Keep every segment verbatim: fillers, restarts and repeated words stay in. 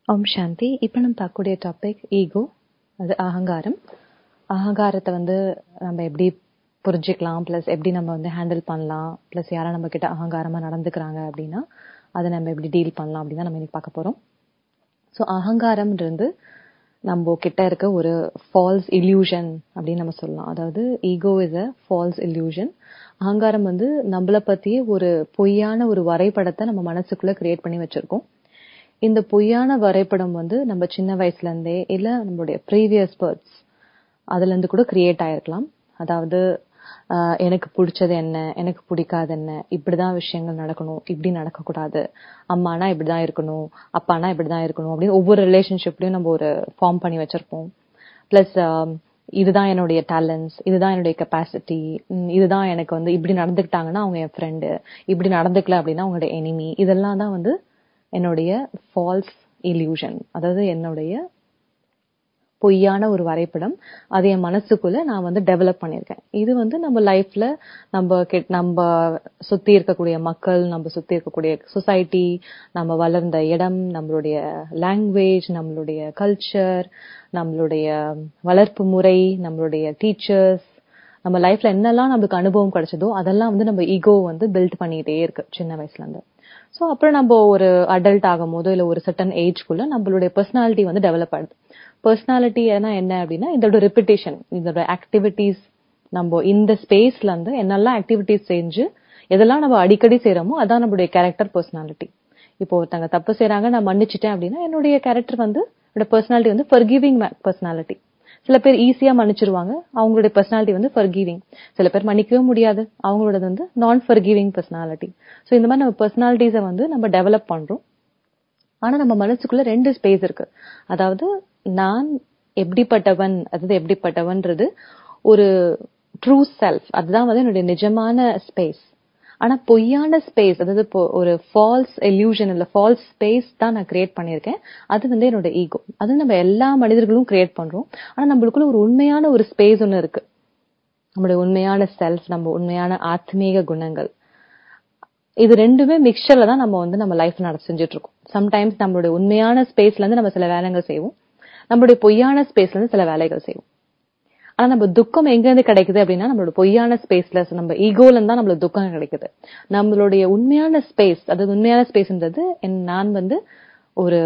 ஓம் சாந்தி. இப்போ நம்ம பார்க்கக்கூடிய டாபிக் ஈகோ, அது அகங்காரம். அகங்காரத்தை வந்து நம்ம எப்படி புரிஞ்சுக்கலாம், ப்ளஸ் எப்படி நம்ம வந்து ஹேண்டில் பண்ணலாம், ப்ளஸ் யாரா நம்ம கிட்ட அகங்காரமா நடந்துக்கிறாங்க அப்படின்னா அதை நம்ம எப்படி டீல் பண்ணலாம் அப்படின்னு நம்ம இன்னைக்கு பார்க்க போறோம். ஸோ அகங்காரம்ன்றது நம்ம கிட்ட இருக்க ஒரு ஃபால்ஸ் இல்யூஷன் அப்படின்னு நம்ம சொல்லலாம். அதாவது ego is a false illusion. அகங்காரம் வந்து நம்மளை பத்தியே ஒரு பொய்யான ஒரு வரைபடத்தை நம்ம மனசுக்குள்ள கிரியேட் பண்ணி வச்சிருக்கோம். இந்த பொய்யான வரைபடம் வந்து நம்ம சின்ன வயசுல இருந்தே இல்ல நம்மளுடைய ப்ரீவியஸ் பர்த்ஸ் அதுல இருந்து கூட கிரியேட் ஆயிருக்கலாம். அதாவது ஆஹ் எனக்கு பிடிச்சது என்ன, எனக்கு பிடிக்காது என்ன, இப்படிதான் விஷயங்கள் நடக்கணும், இப்படி நடக்க கூடாது, அம்மானா இப்படிதான் இருக்கணும், அப்பானா இப்படிதான் இருக்கணும் அப்படின்னு ஒவ்வொரு ரிலேஷன்ஷிப்லயும் நம்ம ஒரு ஃபார்ம் பண்ணி வச்சிருப்போம். பிளஸ் இதுதான் என்னுடைய டேலண்ட்ஸ், இதுதான் என்னுடைய கெப்பாசிட்டி, இதுதான் எனக்கு வந்து இப்படி நடந்துக்கிட்டாங்கன்னா அவங்க என் ஃப்ரெண்டு, இப்படி நடந்துக்கல அப்படின்னா அவங்களோட எனிமி. இதெல்லாம் தான் வந்து என்னுடைய ஃபால்ஸ் இல்யூஷன், அதாவது என்னுடைய பொய்யான ஒரு வரைபடம். அது என் மனசுக்குள்ள நான் வந்து டெவலப் பண்ணியிருக்கேன். இது வந்து நம்ம லைஃப்ல நம்ம நம்ம சுத்தி இருக்கக்கூடிய மக்கள், நம்ம சுத்தி இருக்கக்கூடிய சொசைட்டி, நம்ம வளர்ந்த இடம், நம்மளுடைய லாங்குவேஜ், நம்மளுடைய கல்ச்சர், நம்மளுடைய வளர்ப்பு முறை, நம்மளுடைய டீச்சர்ஸ், நம்ம லைஃப்ல என்னெல்லாம் நம்மளுக்கு அனுபவம் கிடைச்சதோ அதெல்லாம் வந்து நம்ம ஈகோ வந்து பில்ட் பண்ணிட்டே இருக்கு சின்ன வயசுல இருந்து. ஸோ அப்புறம் நம்ம ஒரு அடல்ட் ஆகும் போதோ இல்லை ஒரு சர்டன் ஏஜ்குள்ள நம்மளுடைய பர்சனாலிட்டி வந்து டெவலப் ஆகுது. பர்சனாலிட்டி ஏன்னா என்ன அப்படின்னா இதோட ரெப்பிட்டேஷன், இதோட ஆக்டிவிட்டிஸ். நம்ம இந்த ஸ்பேஸ்ல இருந்து என்னெல்லாம் ஆக்டிவிட்டிஸ் செஞ்சு எதெல்லாம் நம்ம அடிக்கடி செய்யறோமோ அதான் நம்மளுடைய கேரக்டர், பர்சனாலிட்டி. இப்போ ஒருத்தங்க தப்பு செய்யறாங்க, நான் மன்னிச்சிட்டேன் அப்படின்னா என்னுடைய கேரக்டர் வந்து என்னோட பர்சனாலிட்டி வந்து ஃபர்கிவிங் பர்சனாலிட்டி. சில பேர் ஈஸியா மன்னிச்சிருவாங்க, அவங்களுடைய பர்சனாலிட்டி வந்து ஃபர்கிவிங். சில பேர் மன்னிக்கவே முடியாது, அவங்களோட வந்து நான் ஃபர்கிவிங் பர்சனாலிட்டி. ஸோ இந்த மாதிரி நம்ம பர்சனாலிட்டிஸை வந்து நம்ம டெவலப் பண்றோம். ஆனா நம்ம மனசுக்குள்ள ரெண்டு ஸ்பேஸ் இருக்கு. அதாவது நான் எப்படிப்பட்டவன், அதாவது எப்படிப்பட்டவன்றது ஒரு ட்ரூ செல்ஃப், அதுதான் வந்து என்னுடைய நிஜமான ஸ்பேஸ். ஆனா பொய்யான ஸ்பேஸ், அதாவது ஒரு ஃபால்ஸ் இல்யூஷன் இல்ல ஃபால்ஸ் ஸ்பேஸ் தான் நான் கிரியேட் பண்ணிருக்கேன். அது வந்து என்னோட ஈகோ. அது நம்ம எல்லா மனிதர்களும் கிரியேட் பண்றோம். ஆனா நம்மளுக்குள்ள ஒரு உண்மையான ஒரு ஸ்பேஸ் ஒன்னு இருக்கு, நம்மளுடைய உண்மையான செல்ஃப், நம்ம உண்மையான ஆத்மீக குணங்கள். இது ரெண்டுமே மிக்சர்ல தான் நம்ம வந்து நம்ம லைஃப் நட செஞ்சுட்டு இருக்கோம். சம்டைம்ஸ் நம்மளுடைய உண்மையான ஸ்பேஸ்ல இருந்து நம்ம சில வேலைகள் செய்வோம், நம்மளுடைய பொய்யான ஸ்பேஸ்ல இருந்து சில வேலைகள் செய்வோம். ஆனா நம்ம துக்கம் எங்க இருந்து கிடைக்குது அப்படின்னா நம்மளோட பொய்யான ஸ்பேஸ்ல, நம்ம ஈகோல இருந்தா நம்மளுக்கு துக்கம் கிடைக்குது. நம்மளுடைய உண்மையான ஸ்பேஸ், அதாவது உண்மையான ஸ்பேஸ்ன்றது நான் வந்து ஒரு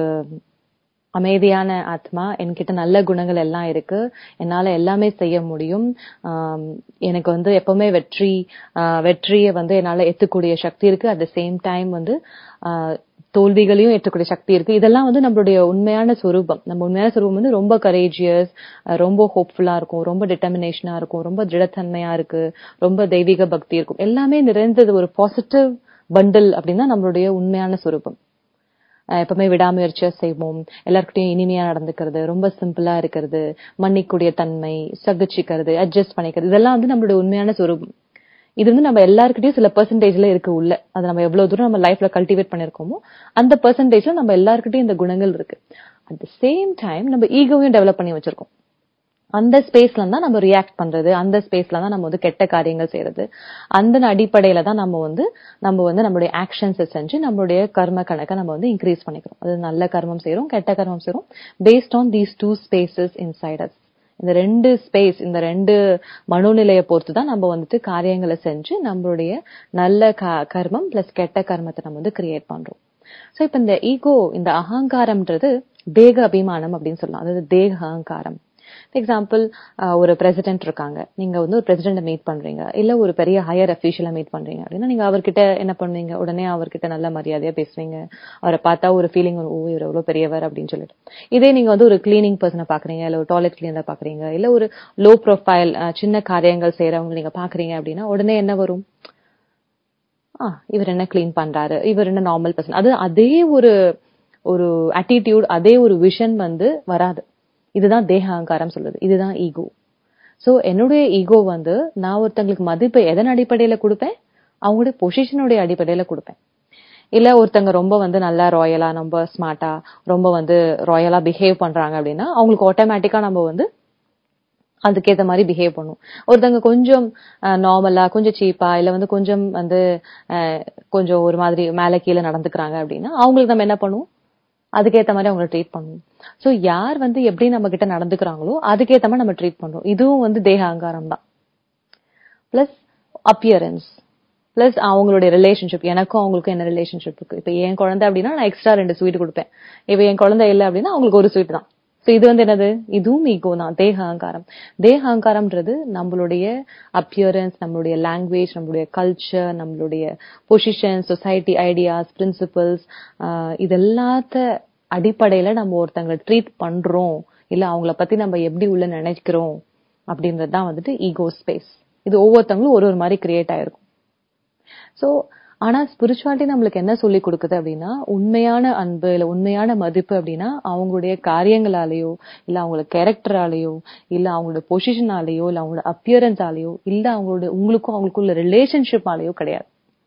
அமைதியான ஆத்மா, என்கிட்ட நல்ல குணங்கள் எல்லாம் இருக்கு, என்னால எல்லாமே செய்ய முடியும், எனக்கு வந்து எப்பவுமே வெற்றி வெற்றியை வந்து என்னால ஏத்துக்கூடிய சக்தி இருக்கு. அட் த சேம் டைம் வந்து தோல்விகளையும் ஏற்றக்கூடிய சக்தி இருக்கு. இதெல்லாம் வந்து நம்மளுடைய உண்மையான சொரூபம். நம்ம உண்மையான சொரூபம் வந்து ரொம்ப கரேஜியஸ், ரொம்ப ஹோப்ஃபுல்லா இருக்கும், ரொம்ப டிட்டர்மினேஷனா இருக்கும், ரொம்ப திடத்தன்மையா இருக்கு, ரொம்ப தெய்வீக பக்தி இருக்கும். எல்லாமே நிறைந்தது ஒரு பாசிட்டிவ் பண்டில் அப்படின்னா நம்மளுடைய உண்மையான சொரூபம். எப்பவுமே விடாமுயற்சியா செய்வோம், எல்லாருக்கிட்டையும் இனிமையா நடந்துக்கிறது, ரொம்ப சிம்பிளா இருக்கிறது, மன்னிக்கூடிய தன்மை, சகிச்சுக்கிறது, அட்ஜஸ்ட் பண்ணிக்கிறது, இதெல்லாம் வந்து நம்மளுடைய உண்மையான சொரூபம். இது வந்து நம்ம எல்லாருக்கிட்டையும் சில பெர்சன்டேஜ்ல இருக்கு உள்ள. அதை நம்ம எவ்வளவு தூரம் நம்ம லைஃப்ல கல்டிவேட் பண்ணிருக்கோமோ அந்த பெர்சன்டேஜ்ல நம்ம எல்லாருக்கிட்டையும் இந்த குணங்கள் இருக்கு. அட் த சேம் டைம் நம்ம ஈகோவையும் டெவலப் பண்ணி வச்சிருக்கோம். அந்த ஸ்பேஸ்ல தான் நம்ம ரியாக்ட் பண்றது, அந்த ஸ்பேஸ்ல தான் நம்ம வந்து கெட்ட காரியங்கள் செய்யறது. அந்த அடிப்படையில தான் நம்ம வந்து நம்ம வந்து நம்மளுடைய ஆக்ஷன்ஸை செஞ்சு நம்மளுடைய கர்ம கணக்கை நம்ம வந்து இன்க்ரீஸ் பண்ணிக்கிறோம். அது நல்ல கர்மம் செய்யறோம், கெட்ட கர்மம் செய்யறோம், based on these two spaces inside us. இந்த ரெண்டு ஸ்பேஸ், இந்த ரெண்டு மனோநிலையை பொறுத்து தான் நம்ம வந்துட்டு காரியங்களை செஞ்சு நம்மளுடைய நல்ல கர்மம் பிளஸ் கெட்ட கர்மத்தை நம்ம வந்து கிரியேட் பண்றோம். சோ இப்ப இந்த ஈகோ, இந்த அகங்காரம்ன்றது தேக அபிமானம் அப்படின்னு சொல்லலாம். அதாவது தேக அகங்காரம். எக்ஸாம்பிள், ஒரு பிரசிடென்ட் இருக்காங்க, நீங்க வந்து ஒரு பிரசிடென்ட் மீட் பண்றீங்க, இல்ல ஒரு பெரிய ஹையர் அபிஷியலா மீட் பண்றீங்க அப்படின்னா நீங்க அவர்கிட்ட என்ன பண்ணுவீங்க, உடனே அவர்கிட்ட நல்ல மரியாதையா பேசுவீங்க. அவரை பார்த்தா ஒரு ஃபீலிங், ஓ இவர் எவ்வளவு பெரியவர் அப்படின்னு சொல்லிட்டு. இதே நீங்க வந்து ஒரு கிளீனிங் பர்சனை பாக்குறீங்க, இல்ல ஒரு டாய்லெட் கிளீனர் பாக்குறீங்க, இல்ல ஒரு லோ ப்ரொஃபைல் சின்ன காரியங்கள் செய்யறவங்க நீங்க பாக்குறீங்க அப்படின்னா உடனே என்ன வரும், ஆ இவர் என்ன கிளீன் பண்றாரு, இவர் என்ன நார்மல் பர்சன். அது அதே ஒரு ஒரு ஆட்டிடியூட், அதே ஒரு விஷன் வந்து வராது. இதுதான் தேக அகங்காரம் சொல்லுது, இதுதான் ஈகோ. சோ என்னுடைய ஈகோ வந்து நான் ஒருத்தங்களுக்கு மதிப்பை எதன் அடிப்படையில கொடுப்பேன், அவங்களுடைய பொசிஷனுடைய அடிப்படையில கொடுப்பேன். இல்ல ஒருத்தங்க ரொம்ப வந்து நல்லா ராயலா, ரொம்ப ஸ்மார்ட்டா, ரொம்ப வந்து ராயலா பிஹேவ் பண்றாங்க அப்படின்னா அவங்களுக்கு ஆட்டோமேட்டிக்கா நம்ம வந்து அதுக்கேற்ற மாதிரி பிஹேவ் பண்ணும். ஒருத்தங்க கொஞ்சம் நார்மலா, கொஞ்சம் சீப்பா, இல்ல வந்து கொஞ்சம் வந்து கொஞ்சம் ஒரு மாதிரி மேல கீழே நடந்துக்கிறாங்க அப்படின்னா அவங்களுக்கு நம்ம என்ன பண்ணுவோம், அதுக்கேத்த மாதிரி அவங்களை ட்ரீட் பண்ணணும். சோ யார் வந்து எப்படி நம்ம கிட்ட நடந்துக்கிறாங்களோ அதுக்கேத்த மாதிரி நம்ம ட்ரீட் பண்றோம். இதுவும் வந்து தேக அகங்காரம் தான். பிளஸ் அப்பியரன்ஸ், பிளஸ் அவங்களுடைய ரிலேஷன்ஷிப். எனக்கும் அவங்களுக்கும் என்ன ரிலேஷன்ஷிப் இருக்கு. இப்ப என் குழந்தை அப்படின்னா நான் எக்ஸ்ட்ரா ரெண்டு ஸ்வீட் கொடுப்பேன். இப்ப என் குழந்தை இல்லை அப்படின்னா அவங்களுக்கு ஒரு ஸ்வீட் தான். சோ இது வந்து என்னது, இதுவும் ஈகோ தான், தேக அகங்காரம். தேக அகங்காரம்ன்றது நம்மளுடைய அப்பியரன்ஸ், நம்மளுடைய லாங்குவேஜ், நம்மளுடைய கல்ச்சர், நம்மளுடைய பொசிஷன், சொசைட்டி ஐடியாஸ், பிரின்சிபல்ஸ், இதெல்லாத்த அடிப்படையில நம்ம ஒருத்தங்களை ட்ரீட் பண்றோம், இல்ல அவங்கள பத்தி நம்ம எப்படி உள்ள நினைக்கிறோம் அப்படின்றதுதான் வந்துட்டு ஈகோ ஸ்பேஸ். இது ஒவ்வொருத்தவங்களும் ஒரு ஒரு மாதிரி கிரியேட் ஆயிருக்கும். சோ ஆனா ஸ்பிரிச்சுவாலிட்டி நம்மளுக்கு என்ன சொல்லி கொடுக்குது அப்படின்னா, உண்மையான அன்பு இல்ல உண்மையான மதிப்பு அப்படின்னா அவங்களுடைய காரியங்களாலேயோ இல்ல அவங்களோட கேரக்டராலேயோ இல்ல அவங்களோட பொசிஷனாலேயோ இல்ல அவங்களோட அப்பியரன்ஸாலேயோ இல்ல அவங்களோட உங்களுக்கும் அவங்களுக்குள்ள ரிலேஷன்ஷிப்பாலேயோ கிடையாது.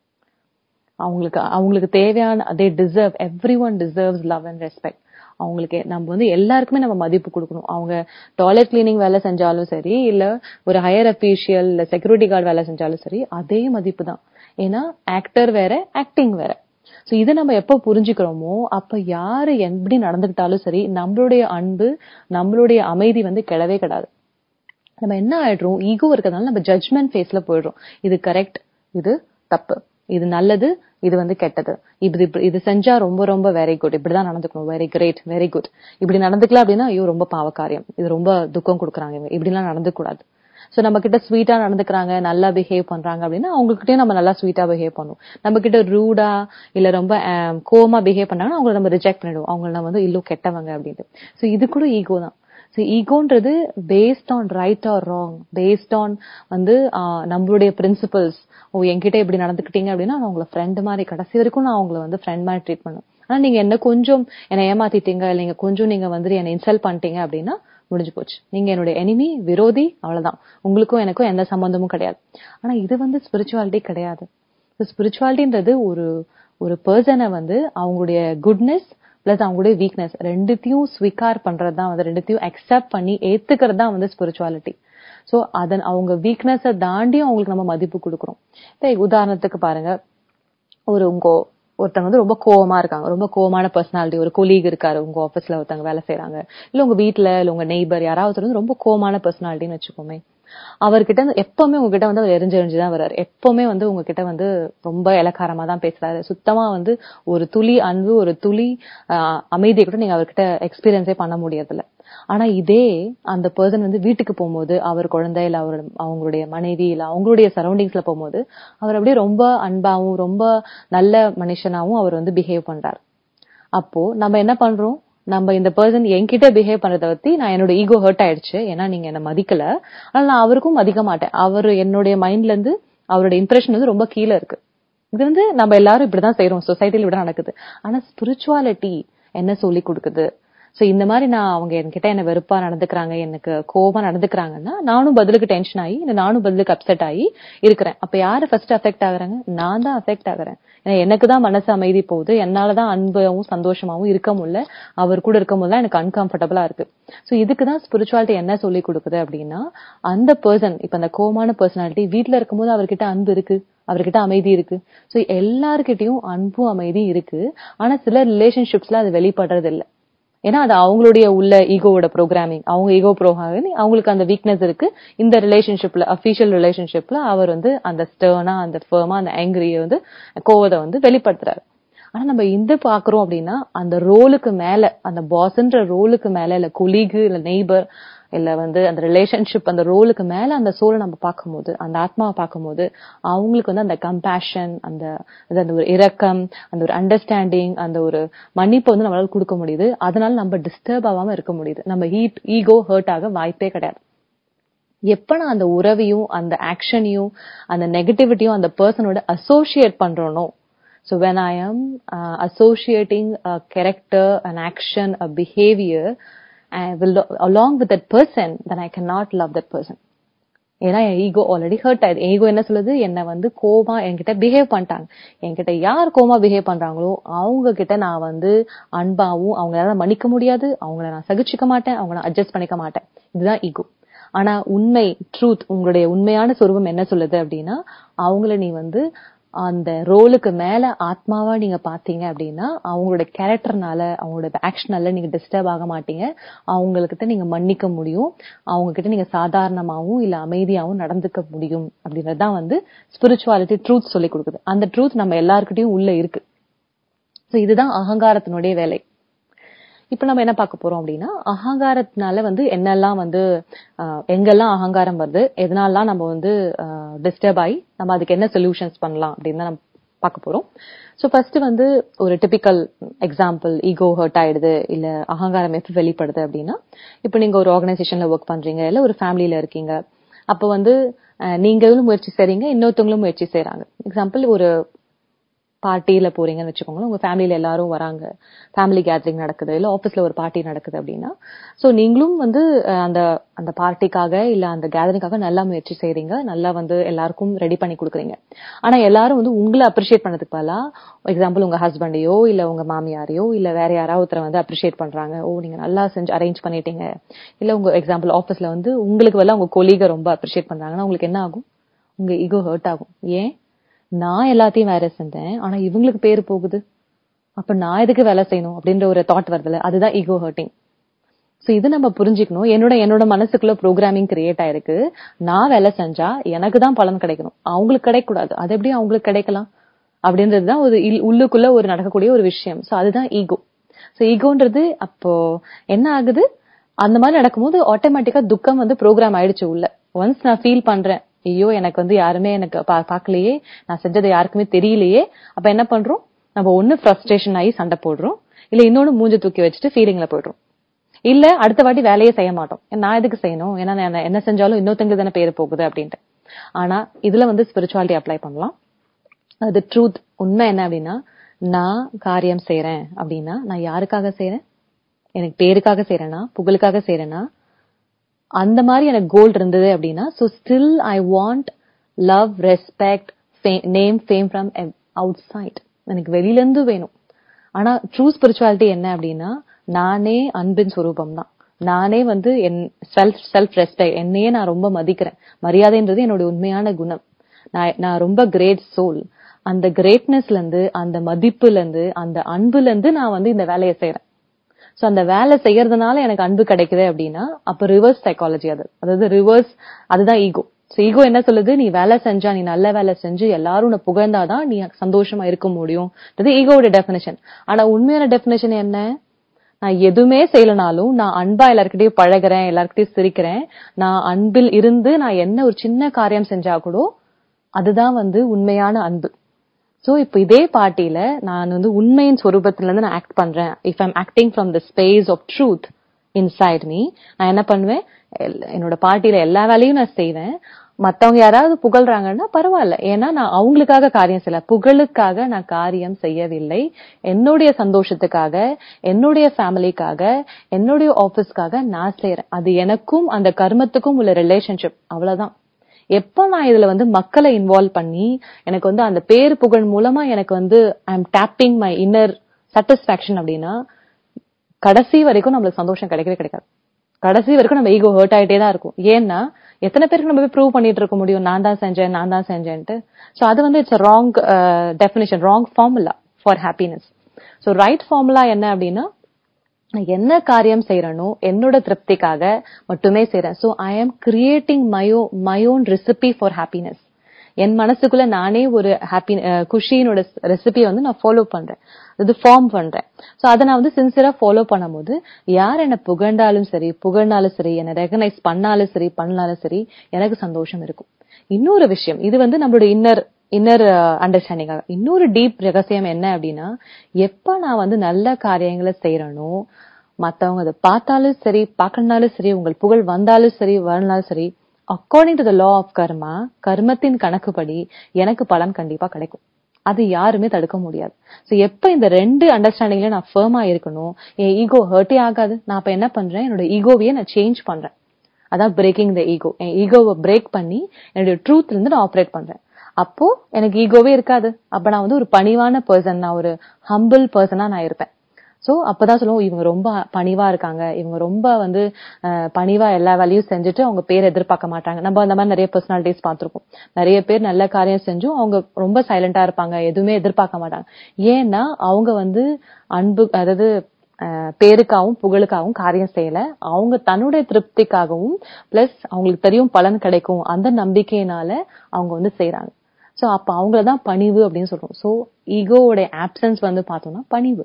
அவங்களுக்கு அவங்களுக்கு தேவையான they deserve, everyone deserves love and respect. அவங்களுக்கு நம்ம வந்து எல்லாருக்குமே நம்ம மதிப்பு கொடுக்கணும். அவங்க டாய்லெட் கிளீனிங் வேலை செஞ்சாலும் சரி, இல்ல ஒரு ஹையர் அபிஷியல் இல்ல செக்யூரிட்டி கார்டு வேலை செஞ்சாலும் சரி, அதே மதிப்பு தான். ஏன்னா ஆக்டர் வேற, ஆக்டிங் வேற. சோ இதை நம்ம எப்ப புரிஞ்சுக்கிறோமோ அப்ப யாரு எப்படி நடந்துகிட்டாலும் சரி, நம்மளுடைய அன்பு, நம்மளுடைய அமைதி வந்து கிடவே கிடாது. நம்ம என்ன ஆயிடுறோம், ஈகோ இருக்கிறதுனால நம்ம ஜட்ஜ்மெண்ட் ஃபேஸ்ல போயிடுறோம். இது கரெக்ட், இது தப்பு, இது நல்லது, இது வந்து கெட்டது, இது இது செஞ்சா ரொம்ப ரொம்ப வெரி குட், இப்படிதான் நடந்துக்கணும், வெரி கிரேட், வெரி குட். இப்படி நடந்துக்கல அப்படின்னா ஐயோ ரொம்ப பாவக்காரியம், இது ரொம்ப துக்கம் கொடுக்குறாங்க, இப்படி எல்லாம் நடந்துக்க கூடாது. சோ நம்ம கிட்ட ஸ்வீட்டா நடந்துக்கிறாங்க, நல்லா பிஹேவ் பண்றாங்க அப்படின்னா அவங்ககிட்டயும் நம்ம நல்லா ஸ்வீட்டா பிஹேவ் பண்ணுவோம். நம்ம கிட்ட ரூடா இல்ல ரொம்ப கோமா பிஹேவ் பண்ணாங்கன்னா அவங்களை நம்ம ரிஜெக்ட் பண்ணிடுவோம், அவங்களை நம்ம வந்து இல்லோ கெட்டவங்க அப்படின்ட்டு. சோ இது கூட ஈகோ தான். சோ ஈகோன்றது based on right or wrong, based on வந்து நம்மளுடைய பிரின்சிபல்ஸ். ஓ என்கிட்ட இப்படி நடந்துக்கிட்டீங்க அப்படின்னா நான் உங்களை ஃப்ரெண்ட் மாதிரி, கடைசி வரைக்கும் நான் உங்களை வந்து ஃப்ரெண்ட் மாதிரி ட்ரீட் பண்ணுவேன். ஆனா நீங்க என்ன கொஞ்சம் என்ன ஏமாத்திட்டீங்க, இல்லைங்க கொஞ்சம் நீங்க வந்து என்ன இன்சல்ட் பண்ணிட்டீங்க அப்படின்னா முடிஞ்சு போச்சு, நீங்க என்னுடைய எனிமி, விரோதி, அவ்வளவுதான், உங்களுக்கும் எனக்கும் எந்த சம்பந்தமும் கிடையாது. ஆனா இது வந்து ஸ்பிரிச்சுவாலிட்டி கிடையாது. ஸ்பிரிச்சுவாலிட்டின்றது ஒரு ஒரு பர்சனை வந்து அவங்களுடைய குட்னஸ் பிளஸ் அவங்களுடைய வீக்னஸ் ரெண்டுத்தையும் ஸ்வீகார் பண்றதுதான் வந்து, ரெண்டுத்தையும் அக்செப்ட் பண்ணி ஏத்துக்கிறது தான் வந்து ஸ்பிரிச்சுவாலிட்டி. சோ அதன் அவங்க வீக்னஸை தாண்டியும் அவங்களுக்கு நம்ம மதிப்பு கொடுக்குறோம். இப்ப உதாரணத்துக்கு பாருங்க, ஒரு உங்க ஒருத்தவங்க வந்து ரொம்ப கோவமா இருக்காங்க, ரொம்ப கோவமான பர்சனாலிட்டி, ஒரு கொலீக் இருக்காரு உங்க ஆபீஸ்ல, ஒருத்தவங்க வேலை செய்யறாங்க, இல்ல உங்க வீட்டுல இல்ல உங்க நெய்பர் யாராவது வந்து ரொம்ப கோவமான பர்சனாலிட்டின்னு வச்சுக்கோமே. அவர்கிட்ட எப்பவுமே உங்ககிட்ட வந்து அவர் எரிஞ்சு எரிஞ்சுதான் வர்றாரு, எப்பவுமே வந்து உங்ககிட்ட வந்து ரொம்ப இலக்காரமா தான் பேசுறாரு, சுத்தமா வந்து ஒரு துளி அன்பு, ஒரு துளி ஆஹ் அமைதியை கூட நீங்க அவர்கிட்ட எக்ஸ்பீரியன்ஸே பண்ண முடியறதில்ல. ஆனா இதே அந்த பர்சன் வந்து வீட்டுக்கு போகும்போது, அவர் குழந்தை இல்ல அவர் அவங்களுடைய மனைவி இல்ல அவங்களுடைய சரௌண்டிங்ஸ்ல போகும்போது அவர் அப்படியே ரொம்ப அன்பாவும் ரொம்ப நல்ல மனுஷனாவும் அவர் வந்து பிஹேவ் பண்றாரு. அப்போ நம்ம என்ன பண்றோம், நம்ம இந்த பர்சன் என்கிட்ட பிஹேவ் பண்றதை பத்தி நான் என்னோட ஈகோ ஹர்ட் ஆயிடுச்சு, ஏன்னா நீங்க என்ன மதிக்கல, ஆனா நான் அவருக்கும் மதிக்க மாட்டேன், அவரு என்னுடைய மைண்ட்ல இருந்து அவருடைய இம்ப்ரெஷன் வந்து ரொம்ப கீழே இருக்கு. இது வந்து நம்ம எல்லாரும் இப்படிதான் செய்யறோம், சொசைட்டில இப்படி நடக்குது. ஆனா ஸ்பிரிச்சுவாலிட்டி என்ன சொல்லி கொடுக்குது, சோ இந்த மாதிரி நான் அவங்க என்கிட்ட என்ன வெறுப்பா நடந்துக்கிறாங்க, எனக்கு கோபமா நடந்துக்கிறாங்கன்னா நானும் பதிலுக்கு டென்ஷன் ஆகி, நானும் பதிலுக்கு அப்செட் ஆகி இருக்கிறேன். அப்ப யாரு ஃபர்ஸ்ட் அஃபெக்ட் ஆகுறாங்க, நான் தான் அஃபெக்ட் ஆகுறேன். ஏன்னா எனக்கு தான் மனசு அமைதி போகுது, என்னாலதான் அன்பாவும் சந்தோஷமாவும் இருக்க முடியல, அவர் கூட இருக்க முடியல, எனக்கு அன்கம்ஃபர்டபுளா இருக்கு. சோ இதுக்குதான் ஸ்பிரிச்சுவாலிட்டி என்ன சொல்லி கொடுக்குது அப்படின்னா, அந்த பர்சன் இப்ப அந்த கோமான பர்சனாலிட்டி வீட்டுல இருக்கும்போது அவர்கிட்ட அன்பு இருக்கு, அவர்கிட்ட அமைதி இருக்கு. சோ எல்லார்கிட்டயும் அன்பும் அமைதி இருக்கு. ஆனா சில ரிலேஷன்ஷிப்ஸ்ல அது வெளிப்படுறது இல்லை. ஏன்னா அது அவங்களுடைய உள்ள ஈகோவோட ப்ரோக்ராமிங், அவங்க ஈகோ ப்ரோக்ராமிங், அவங்களுக்கு அந்த வீக்னஸ் இருக்கு. இந்த ரிலேஷன்ஷிப்ல, அபிஷியல் ரிலேஷன்ஷிப்ல அவர் வந்து அந்த ஸ்டர்னா, அந்த ஃபர்மா, அந்த ஆங்கிரிய வந்து கோவத்தை வந்து வெளிப்படுத்துறாரு. ஆனா நம்ம இந்த பாக்குறோம் அப்படின்னா, அந்த ரோலுக்கு மேல, அந்த பாஸ்ன்ற ரோலுக்கு மேல, இல்ல கொலீக் இல்ல நெய்பர் இல்ல வந்து அந்த ரிலேஷன்ஷிப், அந்த ரோலுக்கு மேல அந்த சோலை நம்ம பார்க்கும்போது, அந்த ஆத்மாவை பார்க்கும்போது அவங்களுக்கு வந்து அந்த கம்பேஷன், அந்த அந்த ஒரு இரக்கம், அந்த ஒரு அண்டர்ஸ்டாண்டிங், அந்த ஒரு மன்னிப்பு வந்து நம்மளால கொடுக்க முடியுது. அதனால நம்ம டிஸ்டர்ப் ஆகாம இருக்க முடியுது. நம்ம ஹீட் ஈகோ ஹர்ட் ஆக வாய்ப்பே கிடையாது. எப்ப நான் அந்த உறவையும் அந்த ஆக்ஷனையும் அந்த நெகட்டிவிட்டியும் அந்த பர்சனோட அசோசியேட் பண்றோனோ, so when I am uh, associating a character, an action, a behavior I will along with that person, then I cannot love that person. ஏன்னா என் ஈகோ ஆல்ரெடி ஹர்ட் ஆயிடுது. ஈகோ என்ன சொல்லுது, என்ன வந்து கோமா என்கிட்ட பிஹேவ் பண்ணிட்டாங்க, என்கிட்ட யார் கோமா பிஹேவ் பண்றாங்களோ அவங்க கிட்ட நான் வந்து அன்பாவும் அவங்களால மன்னிக்க முடியாது, அவங்கள நான் சகிச்சுக்க மாட்டேன், அவங்கள நான் அட்ஜஸ்ட் பண்ணிக்க மாட்டேன். இதுதான் ஈகோ. ஆனா உண்மை, ட்ரூத், உங்களுடைய உண்மையான சொரூபம் என்ன சொல்லுது அப்படின்னா, அவங்கள நீ வந்து அந்த ரோலுக்கு மேல ஆத்மாவா நீங்க பாத்தீங்க அப்படின்னா அவங்களோட கேரக்டர்னால அவங்களோட ஆக்ஷனால நீங்க டிஸ்டர்ப் ஆக மாட்டீங்க. அவங்ககிட்ட நீங்க மன்னிக்க முடியும். அவங்க கிட்ட நீங்க சாதாரணமாவும் இல்ல அமைதியாவும் நடந்துக்க முடியும் அப்படின்றதுதான் வந்து ஸ்பிரிச்சுவாலிட்டி ட்ரூத் சொல்லி கொடுக்குது. அந்த ட்ரூத் நம்ம எல்லாருக்கிட்டையும் உள்ள இருக்கு. சோ இதுதான் அகங்காரத்தினுடைய வேலை. இப்ப நம்ம என்ன பார்க்க போறோம் அப்படின்னா அகங்காரத்தினால வந்து என்னெல்லாம் வந்து எங்கெல்லாம் அகங்காரம் வருது, எதனாலாம் நம்ம வந்து டிஸ்டர்ப் ஆகி நம்ம அதுக்கு என்ன சொல்யூஷன்ஸ் பண்ணலாம் அப்படின்னு தான் நம்ம பார்க்க போறோம். சோ ஃபர்ஸ்ட் வந்து ஒரு டிபிக்கல் எக்ஸாம்பிள், ஈகோ ஹர்ட் ஆயிடுது இல்ல அகங்காரம் எப்ப வெளிப்படுது அப்படின்னா, இப்ப நீங்க ஒரு ஆர்கனைசேஷன்ல ஒர்க் பண்றீங்க இல்ல ஒரு ஃபேமிலியில இருக்கீங்க. அப்ப வந்து நீங்களும் முயற்சி செய்றீங்க, இன்னொருத்தவங்களும் முயற்சி செய்யறாங்க. எக்ஸாம்பிள் ஒரு பார்ட்டியில போறீங்கன்னு வச்சுக்கோங்க, உங்க ஃபேமிலியில எல்லாரும் வராங்க, ஃபேமிலி கேதரிங் நடக்குது இல்ல ஆபீஸ்ல ஒரு பார்ட்டி நடக்குது அப்படின்னா, சோ நீங்களும் வந்து அந்த அந்த பார்ட்டிக்காக இல்ல அந்த கேதரிங்காக நல்லா முயற்சி செய்றீங்க, நல்லா வந்து எல்லாருக்கும் ரெடி பண்ணி கொடுக்குறீங்க. ஆனா எல்லாரும் வந்து உங்களை அப்ரிஷியேட் பண்ணதுக்கு பதிலா எக்ஸாம்பிள் உங்க ஹஸ்பண்டையோ இல்ல உங்க மாமியாரையோ இல்ல வேற யாராவது ஒருத்தரை வந்து அப்ரிஷியேட் பண்றாங்க, ஓ நீங்க நல்லா செஞ்சு அரேஞ்ச் பண்ணிட்டீங்க. இல்ல உங்க எக்ஸாம்பிள் ஆபீஸ்ல வந்து உங்களுக்கு பதிலா உங்க கொலீக ரொம்ப அப்ரிஷியேட் பண்றாங்கன்னா உங்களுக்கு என்ன ஆகும்? உங்க ஈகோ ஹர்ட் ஆகும். ஏன்? நான் எல்லாத்தையும் வேலை செஞ்சேன், ஆனா இவங்களுக்கு பேரு போகுது, அப்ப நான் எதுக்கு வேலை செய்யணும் அப்படின்ற ஒரு தாட் வருதுல, அதுதான் ஈகோ ஹர்ட்டிங். சோ இது நம்ம புரிஞ்சுக்கணும். என்னோட என்னோட மனசுக்குள்ள ப்ரோக்ராமிங் கிரியேட் ஆயிருக்கு. நான் வேலை செஞ்சா எனக்கு தான் பலன் கிடைக்கணும், அவங்களுக்கு கிடைக்க கூடாது. அது எப்படி அவங்களுக்கு கிடைக்கலாம் அப்படின்றதுதான் ஒரு உள்ளுக்குள்ள ஒரு நடக்கக்கூடிய ஒரு விஷயம். சோ அதுதான் ஈகோ. சோ ஈகோன்றது அப்போ என்ன ஆகுது, அந்த மாதிரி நடக்கும்போது ஆட்டோமேட்டிக்கா துக்கம் வந்து ப்ரோக்ராம் ஆயிடுச்சு உள்ள. ஒன்ஸ் நான் ஃபீல் பண்றேன், ஐயோ எனக்கு வந்து யாருமே எனக்கு பாக்கலையே, நான் செஞ்சதை யாருக்குமே தெரியலையே, அப்ப என்ன பண்றோம், நம்ம ஒண்ணு ஃப்ரஸ்ட்ரேஷன் ஆகி சண்டை போடுறோம், இல்ல இன்னொன்னு மூஞ்ச தூக்கி வச்சுட்டு ஃபீலிங்ல போயிடுறோம். இல்ல அடுத்த வாட்டி வேலையே செய்ய மாட்டோம், நான் எதுக்கு செய்யணும், ஏன்னா நான் என்ன செஞ்சாலும் இன்னொருத்தங்க தானே பேரு போகுது அப்படின்ட்டு. ஆனா இதுல வந்து ஸ்பிரிச்சுவாலிட்டி அப்ளை பண்ணலாம். அது ட்ரூத், உண்மை என்ன அப்படின்னா, நான் காரியம் செய்யறேன் அப்படின்னா நான் யாருக்காக செய்யறேன்? எனக்கு பேருக்காக செய்யறேனா, புகழுக்காக செய்யறேனா? அந்த மாதிரி எனக்கு கோல் இருந்தது அப்படின்னா, so still I want love, respect, fame, name, fame from outside. எனக்கு வெளியில இருந்து வேணும். ஆனா ட்ரூ ஸ்பிரிச்சுவாலிட்டி என்ன அப்படின்னா, நானே அன்பின் சுரூபம் தான். நானே வந்து என் செல்ஃப் செல்ஃப் ரெஸ்பெக்ட், என்னையே நான் ரொம்ப மதிக்கிறேன். மரியாதைன்றது என்னோட உண்மையான குணம். நான் நான் ரொம்ப கிரேட் சோல். அந்த கிரேட்னஸ்ல இருந்து, அந்த மதிப்புல இருந்து, அந்த அன்புல இருந்து நான் வந்து இந்த வேலையை செய்யறேன். சோ அந்த வேலை செய்யறதுனால எனக்கு அன்பு கிடைக்குது அப்படின்னா அப்ப ரிவர்ஸ் சைக்காலஜி அது. அதாவது ரிவர்ஸ், அதுதான் ஈகோ. சோ ஈகோ என்ன சொல்லுது, நீ வேலை செஞ்சா, நீ நல்ல வேலை செஞ்சு எல்லாரும் உன்னை புகழ்ந்தாதான் நீ சந்தோஷமா இருக்க முடியும். அது ஈகோவோட டெபினிஷன். ஆனா உண்மையான டெபினிஷன் என்ன? நான் எதுவுமே செய்யலனாலும் நான் அன்பா எல்லாருக்கிட்டையும் பழகிறேன், எல்லாருக்கிட்டையும் சிரிக்கிறேன், நான் அன்பில் இருந்து நான் என்ன ஒரு சின்ன காரியம் செஞ்சா கூட அதுதான் வந்து உண்மையான அன்பு. சோ இப்ப இதே பார்ட்டியில நான் வந்து உண்மையின் சொரூபத்துல இருந்து நான் ஆக்ட் பண்றேன். If I'm acting from the space of truth inside me, நான் என்ன பண்ணுவேன், என்னோட பார்ட்டியில எல்லா வேலையும் நான் செய்வேன். மத்தவங்க யாராவது புகழ்றாங்கன்னா பரவாயில்ல, ஏன்னா நான் அவங்களுக்காக காரியம் செய்யல, புகழுக்காக நான் காரியம் செய்யவில்லை. என்னுடைய சந்தோஷத்துக்காக, என்னுடைய ஃபேமிலிக்காக, என்னுடைய ஆபீஸ்க்காக நான் செய்யறேன். அது எனக்கும் அந்த கர்மத்துக்கும் உள்ள ரிலேஷன்ஷிப், அவ்வளவுதான். எப்ப நான் இதுல வந்து மக்களை இன்வால்வ் பண்ணி எனக்கு வந்து அந்த பேரு புகழ் மூலமா எனக்கு வந்து I am tapping my inner satisfaction அப்படின்னா கடைசி வரைக்கும் நம்மளுக்கு சந்தோஷம் கிடைக்கவே கிடைக்காது. கடைசி வரைக்கும் நம்ம ஈகோ ஹர்ட் ஆயிட்டே தான் இருக்கும். ஏன்னா எத்தனை பேருக்கு நம்ம போய் ப்ரூவ் பண்ணிட்டு இருக்க முடியும், நான் தான் செஞ்சேன் நான் தான் செஞ்சேன்ட்டு. சோ அது வந்து it's wrong definition, wrong formula for happiness. So right formula என்ன அப்படின்னா, என்ன காரியம் செய்யறனோ என்னோட திருப்திக்காக மட்டுமே செய்யறேன். So I am creating my my own recipe for happiness. என் மனசுக்குள்ள நானே ஒரு ஹாப்பி குஷியினோட ரெசிபியை வந்து நான் ஃபாலோ பண்றேன், இது ஃபார்ம் பண்றேன். சோ அதை நான் வந்து சின்சியரா ஃபாலோ பண்ணும்போது யார் என்ன புகழ்ந்தாலும் சரி புகழ்ந்தாலும் சரி, என்ன ரெகனைஸ் பண்ணாலும் சரி பண்ணாலும் சரி, எனக்கு சந்தோஷம் இருக்கும். இன்னொரு விஷயம், இது வந்து நம்மளோட இன்னர் இன்னர் அண்டர்ஸ்டாண்டிங். இன்னொரு டீப் ரகசியம் என்ன அப்படின்னா, எப்ப நான் வந்து நல்ல காரியங்களை செய்யறனோ, மத்தவங்க அதை பார்த்தாலும் சரி பார்க்கணும்னாலும் சரி, உங்கள் புகழ் வந்தாலும் சரி வரனாலும் சரி, according to the law of karma, கர்மத்தின் கணக்குப்படி எனக்கு பலன் கண்டிப்பா கிடைக்கும். அது யாருமே தடுக்க முடியாது. சோ எப்ப இந்த ரெண்டு அண்டர்ஸ்டாண்டிங்ல நான் ஃபர்மா இருக்கணும், என் ஈகோ ஹர்ட்டே ஆகாது. நான் அப்ப என்ன பண்றேன், என்னோட ஈகோவையே நான் சேஞ்ச் பண்றேன். அதான் பிரேக்கிங் த ஈகோ. என் ஈகோவை பிரேக் பண்ணி என்னுடைய ட்ரூத்ல இருந்து நான் ஆப்ரேட் பண்றேன். அப்போ எனக்கு ஈகோவே இருக்காது. அப்ப நான் வந்து ஒரு பணிவான பர்சன், நான் ஒரு ஹம்பிள் பர்சனா நான் இருப்பேன். சோ அப்பதான் சொல்லுவோம் இவங்க ரொம்ப பணிவா இருக்காங்க, இவங்க ரொம்ப வந்து பணிவா எல்லா வேலையும் செஞ்சுட்டு அவங்க பேர் எதிர்பார்க்க மாட்டாங்க. நம்ம அந்த மாதிரி நிறைய பர்சனாலிட்டிஸ் பார்த்திருக்கோம். நிறைய பேர் நல்ல காரியம் செஞ்சும் அவங்க ரொம்ப சைலண்டா இருப்பாங்க, எதுவுமே எதிர்பார்க்க மாட்டாங்க. ஏன்னா அவங்க வந்து அன்பு, அதாவது பேருக்காகவும் புகழுக்காகவும் காரியம் செய்யல, அவங்க தன்னுடைய திருப்திக்காகவும் பிளஸ் அவங்களுக்கு தெரியும் பலன் கிடைக்கும் அந்த நம்பிக்கையினால அவங்க வந்து செய்யறாங்க. சோ அப்ப அவங்களதான் பணிவு அப்படின்னு சொல்றோம். சோ ஈகோவோட ஆப்சன்ஸ் வந்து பார்த்தோம்னா பணிவு.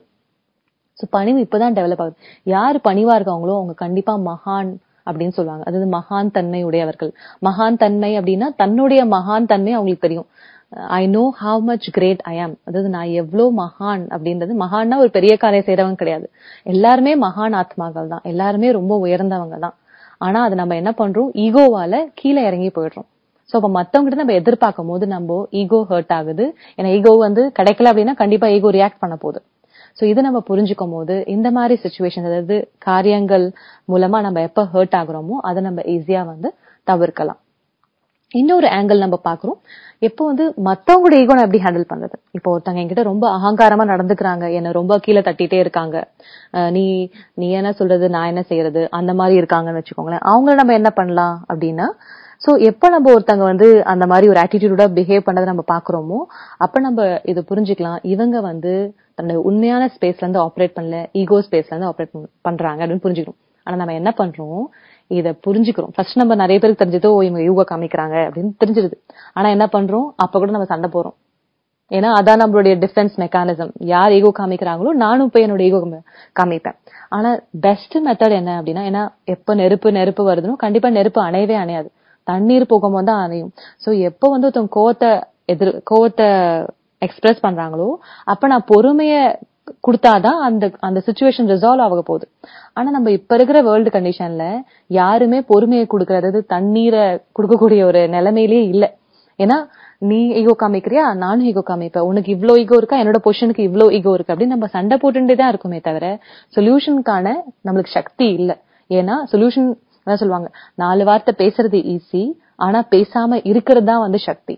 சோ பணிவு இப்பதான் டெவலப் ஆகுது. யாரு பணிவா இருக்காங்களோ அவங்க கண்டிப்பா மகான் அப்படின்னு சொல்லுவாங்க. அதாவது மகான் தன்மை உடையவர்கள். மகான் தன்மை அப்படின்னா தன்னுடைய மகான் தன்மை அவங்களுக்கு தெரியும். I know how much great I am, அதாவது நான் எவ்வளவு மகான் அப்படின்றது. மகான்னா ஒரு பெரிய காரியம் செய்யறவங்க கிடையாது, எல்லாருமே மகான் ஆத்மாக்கள் தான், எல்லாருமே ரொம்ப உயர்ந்தவங்க தான். ஆனா அது நம்ம என்ன பண்றோம், ஈகோவால கீழே இறங்கி போயிடுறோம். சோ அப்ப மத்தவங்க கிட்ட நம்ம எதிர்பார்க்கும் போது நம்ம ஈகோ ஹர்ட் ஆகுது. ஏன்னா ஈகோ வந்து கிடைக்கல அப்படின்னா கண்டிப்பா ஈகோ ரியாக்ட் பண்ண போகுது. சோ இதை நம்ம புரிஞ்சுக்கும் போது இந்த மாதிரி சிச்சுவேஷன், அதாவது காரியங்கள் மூலமா நம்ம எப்ப ஹர்ட் ஆகுறோமோ அதை நம்ம ஈஸியா வந்து தவிர்க்கலாம். இன்னொரு ஆங்கிள் நம்ம பாக்குறோம், எப்போ வந்து மத்தவங்களோட ஈகோ எப்படி ஹேண்டில் பண்றது. இப்போ ஒருத்தவங்க என்கிட்ட ரொம்ப அகங்காரமா நடந்துக்கிறாங்க, என்ன ரொம்ப கீழே தட்டிட்டே இருக்காங்க, நீ நீ என்ன சொல்றது நான் என்ன செய்யறது அந்த மாதிரி இருக்காங்கன்னு வச்சுக்கோங்களேன். அவங்கள நம்ம என்ன பண்ணலாம் அப்படின்னா, சோ எப்ப நம்ம ஒருத்தங்க வந்து அந்த மாதிரி ஒரு ஆட்டிடியூடா பிஹேவ் பண்றதை நம்ம பாக்குறோமோ அப்ப நம்ம இதை புரிஞ்சுக்கலாம், இவங்க வந்து தன்னுடைய உண்மையான ஸ்பேஸ்ல இருந்து ஆப்ரேட் பண்ணல, ஈகோ ஸ்பேஸ்ல இருந்து ஆப்ரேட் பண்றாங்க அப்படின்னு புரிஞ்சுக்கணும். ஆனா நம்ம என்ன பண்றோம், இத புரிஞ்சுக்கிறோம். ஃபர்ஸ்ட் நம்ம நிறைய பேருக்கு தெரிஞ்சதோ இவங்க ஈகோ காமிக்கிறாங்க அப்படின்னு தெரிஞ்சிருது. ஆனா என்ன பண்றோம், அப்ப கூட நம்ம சண்டை போறோம். ஏன்னா அதான் நம்மளுடைய டிஃபென்ஸ் மெக்கானிசம். யார் ஈகோ காமிக்கிறாங்களோ நானும் போய் என்னோட ஈகோ காமிப்பேன். ஆனா பெஸ்ட் மெத்தட் என்ன அப்படின்னா, ஏன்னா எப்ப நெருப்பு நெருப்பு வருதுன்னு கண்டிப்பா நெருப்பு அணையவே அணையாது, தண்ணீர் போகும்போது தான் அணையும். சோ எப்ப வந்து ஒருத்தவங்க கோவத்தை எதிர் கோவத்தை எக்ஸ்பிரஸ் பண்றாங்களோ அப்ப நான் பொறுமைய கொடுத்தாதான் அந்த அந்த சிச்சுவேஷன் ரிசால்வ் ஆக போகுது. ஆனா நம்ம இப்ப இருக்கிற வேர்ல்டு கண்டிஷன்ல யாருமே பொறுமையை கொடுக்கறது, தண்ணீரை கொடுக்கக்கூடிய ஒரு நிலைமையிலேயே இல்ல. ஏன்னா நீ ஈகோ காமிக்கிறியா, நானும் ஈகோ காமிப்பேன், உனக்கு இவ்வளவு ஈகோ இருக்கா, என்னோட பொசிஷனுக்கு இவ்வளவு ஈகோ இருக்கு அப்படின்னு நம்ம சண்டை போட்டுட்டேதான் இருக்குமே தவிர சொல்யூஷனுக்கான நம்மளுக்கு சக்தி இல்ல. ஏன்னா சொல்யூஷன் அதான் சொல்லுவாங்க, நாலு வார்த்தை பேசுறது ஈஸி, ஆனா பேசாம இருக்கிறது தான் வந்து சக்தி.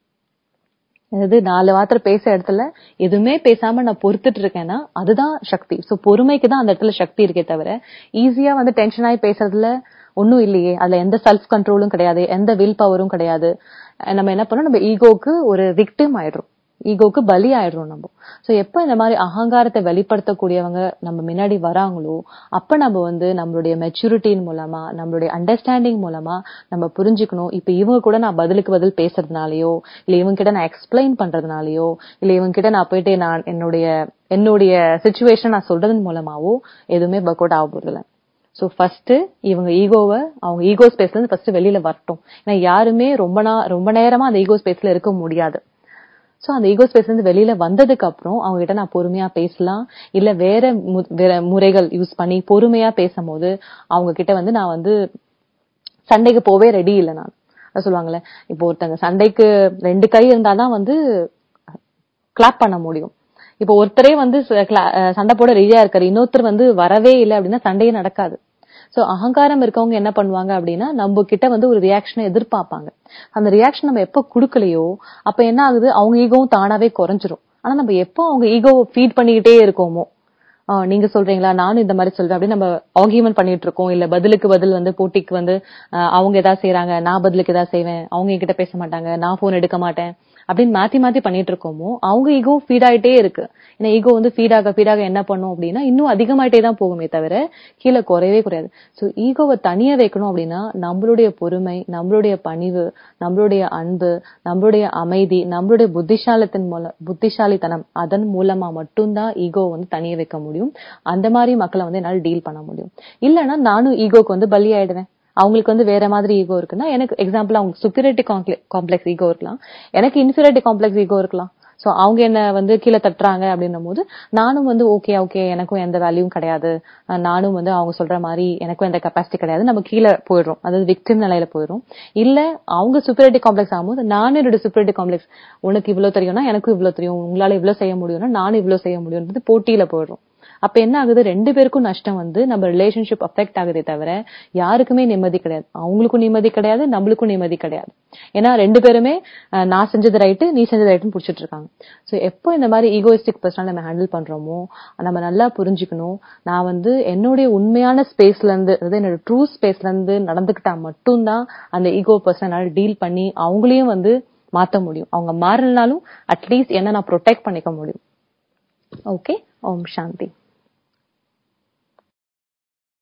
அதாவது நாலு வார்த்தை பேச இடத்துல எதுவுமே பேசாம நான் பொறுத்துட்டு இருக்கேன்னா அதுதான் சக்தி. சோ பொறுமைக்கு தான் அந்த இடத்துல சக்தி இருக்கே தவிர ஈஸியா வந்து டென்ஷன் ஆகி பேசுறதுல ஒன்னும் இல்லையே. அதுல எந்த செல்ஃப் கண்ட்ரோலும் கிடையாது, எந்த வில் பவரும் கிடையாது. நம்ம என்ன பண்ணோம், நம்ம ஈகோக்கு ஒரு விக்டிம் ஆயிடுறோம், ஈகோக்கு பலி ஆயிடுறோம் நம்ம. சோ எப்ப இந்த மாதிரி அகங்காரத்தை வெளிப்படுத்தக்கூடியவங்க நம்ம முன்னாடி வராங்களோ அப்ப நம்ம வந்து நம்மளுடைய மெச்சூரிட்டியின் மூலமா, நம்மளுடைய அண்டர்ஸ்டாண்டிங் மூலமா நம்ம புரிஞ்சுக்கணும், இப்ப இவங்க கூட நான் பதிலுக்கு பதில் பேசுறதுனாலயோ இல்ல இவங்க கிட்ட நான் எக்ஸ்பிளைன் பண்றதுனாலயோ இல்ல இவங்க கிட்ட நான் போயிட்டு நான் என்னுடைய என்னுடைய சிச்சுவேஷன் நான் சொல்றதன் மூலமாவோ எதுவுமே ஒர்க் அவுட் ஆக போறதில்ல. சோ ஃபர்ஸ்ட் இவங்க ஈகோவை அவங்க ஈகோ ஸ்பேஸ்ல இருந்து ஃபர்ஸ்ட் வெளியில வரட்டும். ஏன்னா யாருமே ரொம்ப நா ரொம்ப நேரமா அந்த ஈகோ ஸ்பேஸ்ல இருக்க முடியாது. சோ அந்த ஈகோ ஸ்பேஸ்ல இருந்து வெளியில வந்ததுக்கு அப்புறம் அவங்க கிட்ட நான் பொறுமையா பேசலாம், இல்ல வேற வேற முறைகள் யூஸ் பண்ணி பொறுமையா பேசும்போது அவங்க கிட்ட வந்து நான் வந்து சண்டைக்கு போவே ரெடி இல்லை. நான் சொல்லுவாங்கல்ல, இப்போ ஒருத்தங்க சண்டைக்கு ரெண்டு கை இருந்தாதான் வந்து கிளாப் பண்ண முடியும். இப்போ ஒருத்தரே வந்து சண்டை போட ரெடியா இருக்காரு, இன்னொருத்தர் வந்து வரவே இல்லை அப்படின்னா சண்டையே நடக்காது. சோ அகங்காரம் இருக்கவங்க என்ன பண்ணுவாங்க அப்படின்னா நம்ம கிட்ட வந்து ஒரு ரியாக்ஷனை எதிர்பார்ப்பாங்க. அந்த ரியாக்ஷன் நம்ம எப்ப குடுக்கலையோ அப்ப என்ன ஆகுது, அவங்க ஈகோவும் தானாவே குறைஞ்சிரும். ஆனா நம்ம எப்போ அவங்க ஈகோ ஃபீட் பண்ணிக்கிட்டே இருக்கோமோ, ஆஹ் நீங்க சொல்றீங்களா நானும் இந்த மாதிரி சொல்றேன் அப்படின்னு நம்ம ஆர்கியூமெண்ட் பண்ணிட்டு இருக்கோம், இல்ல பதிலுக்கு பதில் வந்து போட்டிக்கு வந்து அவங்க ஏதாவது செய்யறாங்க நான் பதிலுக்கு ஏதாவது செய்வேன், அவங்க என்கிட்ட பேச மாட்டாங்க நான் போன் எடுக்க மாட்டேன் அப்படின்னு மாத்தி மாத்தி பண்ணிட்டு இருக்கோமோ அவங்க ஈகோ ஃபீட் ஆயிட்டே இருக்கு. ஏன்னா ஈகோ வந்து ஃபீடாக ஃபீடாக என்ன பண்ணும் அப்படின்னா இன்னும் அதிகமாயிட்டே தான் போகுமே தவிர கீழே குறையவே குறையாது. சோ ஈகோவை தனியா வைக்கணும் அப்படின்னா நம்மளுடைய பொறுமை, நம்மளுடைய பணிவு, நம்மளுடைய அன்பு, நம்மளுடைய அமைதி, நம்மளுடைய புத்திசாலித்தின் மூலம் புத்திசாலித்தனம் அதன் மூலமா மட்டும்தான் ஈகோ வந்து தனியா வைக்க முடியும். அந்த மாதிரி மக்களை வந்து என்னால டீல் பண்ண முடியும். இல்லைன்னா நானும் ஈகோக்கு வந்து பலி ஆயிடுவேன். அவங்களுக்கு வந்து வேற மாதிரி ஈகோ இருக்குன்னா எனக்கு எக்ஸாம்பிள் அவங்க சுப்பீரியாரிட்டி காம்ப்ளெக்ஸ் ஈகோ இருக்கலாம், எனக்கு இன்ஃபீரியாரிட்டி காம்ப்ளெக்ஸ் ஈகோ இருக்கலாம். சோ அவங்க என்ன வந்து கீழே தட்டுறாங்க அப்படின்னும் போது நானும் வந்து ஓகே ஓகே எனக்கும் எந்த வேல்யூவும் கிடையாது, நானும் வந்து அவங்க சொல்ற மாதிரி எனக்கும் எந்த கெப்பாசிட்டி கிடையாது, நம்ம கீழே போயிடுறோம், அதாவது விக்டிம் நிலையில போயிடும். இல்ல அவங்க சுப்பீரியாரிட்டி காம்ப்ளெக்ஸ் ஆகும்போது நானும் என்னோட சுப்பீரியாரிட்டி காம்ப்ளெக்ஸ், உனக்கு இவ்வளவு தெரியும்னா எனக்கும் இவ்வளவு தெரியும், உங்களால இவ்வளவு செய்ய முடியும்னா நானும் இவ்வளவு செய்ய முடியும்ன்றது போட்டியில போயிடுறோம். அப்ப என்ன ஆகுது, ரெண்டு பேருக்கும் நஷ்டம் வந்து நம்ம ரிலேஷன்ஷிப் அஃபெக்ட் ஆகுதே தவிர யாருக்குமே நிம்மதி கிடையாது. அவங்களுக்கும் நிம்மதி கிடையாது, நம்மளுக்கும் நிம்மதி கிடையாது. ஏன்னா ரெண்டு பேருமே நான் செஞ்சது ரைட்டு, நீ செஞ்சது ரைட்டுன்னு புடிச்சிட்டு இருக்காங்க. சோ எப்போ இந்த மாதிரி ஈகோயிஸ்டிக் பர்சனல் நம்ம ஹேண்டில் பண்றோமோ நம்ம நல்லா புரிஞ்சுக்கணும், நான் வந்து என்னுடைய உண்மையான ஸ்பேஸ்ல இருந்து, அதாவது என்னோட ட்ரூ ஸ்பேஸ்ல இருந்து நடந்துக்கிட்டா மட்டும்தான் அந்த ஈகோ பர்சனால டீல் பண்ணி அவங்களையும் வந்து மாத்த முடியும். அவங்க மாறலனாலும் அட்லீஸ்ட் என்ன நான் ப்ரொடெக்ட் பண்ணிக்க முடியும். ஓகே, ஓம் சாந்தி.